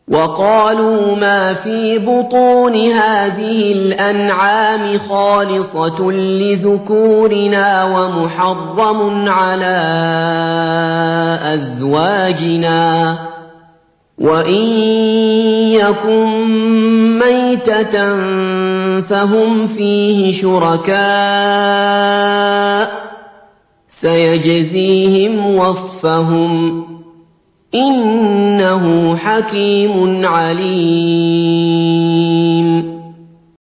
وَقَالُوا مَا فِي بُطُونِ هَٰذِهِ الْأَنْعَامِ خَالِصَةٌ لِّذُكُورِنَا وَمُحَرَّمٌ عَلَىٰ أَزْوَاجِنَا ۖ وَإِن يَكُن مَّيْتَةً فَهُمْ فِيهِ شُرَكَاءُ ۚ سَيَجْزِيهِمْ وَصْفَهُمْ ۚ إِنَّهُ حَكِيمٌ عَلِيمٌ